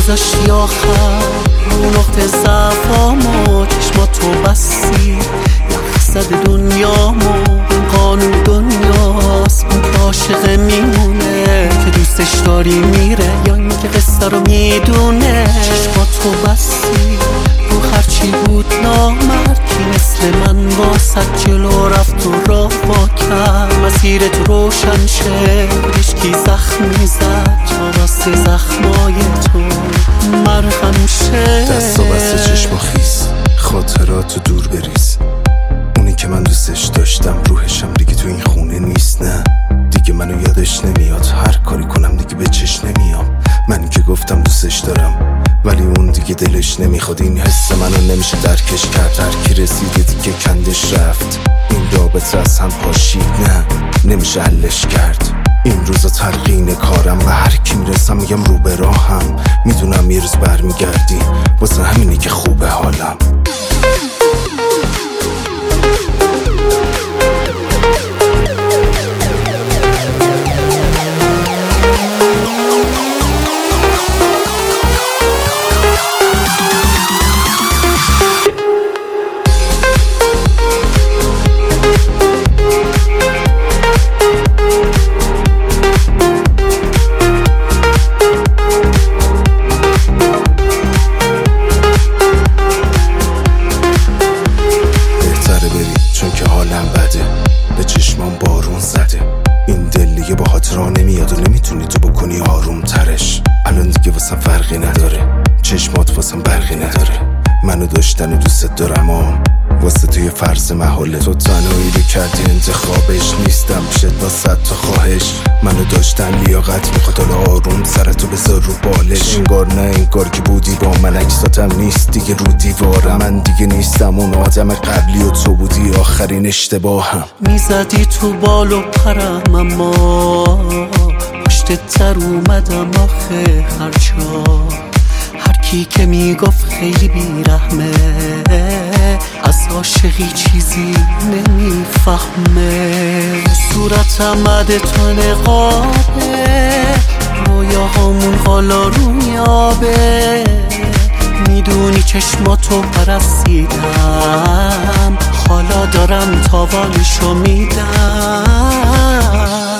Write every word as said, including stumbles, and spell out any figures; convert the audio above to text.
گذاشتی آخر رو نقطه ضعفامو، چشماتو بستی مقصد دنیامو. این قانون دنیاست، اون که عاشق میمونه که دوستش داری میره یا اینکه قصه رو میدونه. چشماتو بستی رو هرچی بود نامرد، کی مثل من واسد جلو رفت و راه با کرد. مسیرت روشن شه، هیچکی زخم میزد تا واسه زخمای تو مرهم شه. دست و بست چشم خیز، خاطراتو دور بریز. اونی که من دوستش داشتم روحشم دیگه تو این خونه نیست. نه دیگه منو یادش نمیاد، هر کاری کنم دیگه به چش نمیام. من که گفتم دوستش دارم ولی اون دیگه دلش نمیخواد. این حس منو نمیشه درکش کرد، هر کی رسیده دیگه کندش رفت. این رابطه از هم پاشید، نه نمیشه حلش کرد. این روزا تلقین کارم و هر کی میرسم میگم رو به راهم. میدونم یه روز برمیگردی، واسه همینی که خوبه حالم. به چشمام بارون زده، این دل دیگه با خاطرها نمیاد و نمیتونی تو بکنی آروم ترش. الان دیگه واسم فرقی نداره، چشمات واسم برقی نداره. منو داشتن و دوست دارم و واسه توی فرض محاله. تو تنهایی رو کردی انتخابش، نیستم شد با صد تا خواهش. منو داشتن لیاقت میخواد، حالا آروم سرتو بذار رو بالش. انگار نه انگار که بودی با من، عکساتم نیست دیگه رو دیوارم. من دیگه نیستم اون آدم قبلی و تو بودی آخرین اشتباهم. میزدی تو بال و پرم اما پشت تر اومدم آخه هرجا. هر کی که میگفت خیلی بیرحمه، از عاشقی چیزی نمیفهمه. صورتم عده تو نقابه، رویاهامون حالا رو میابه. میدونی چشماتو پرستیدم، حالا دارم تاوانشو میدم.